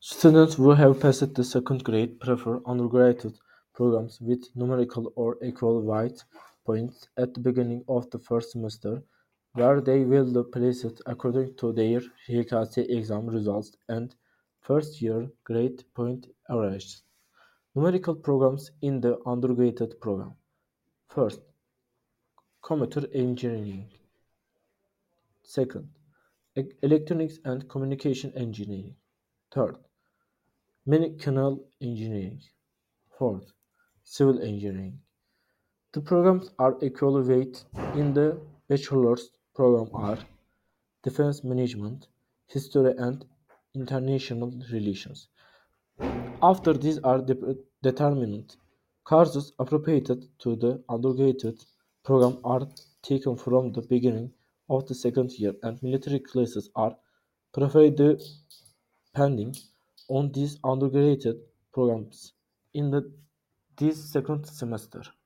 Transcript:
Students who have passed the second grade prefer undergraduate programs with numerical or equal weight points at the beginning of the first semester, where they will be placed according to their HKC exam results and first-year grade point averages. Numerical programs in the undergraduate program. First, computer engineering. Second, electronics and communication engineering. Third, mechanical engineering. Fourth, civil engineering. The programs are equal-weight in the bachelor's program are defense management, history and international relations. After these are determined, courses appropriated to the undergraduate program are taken from the beginning of the second year and military classes are provided depending on these undergraduate programs in this second semester.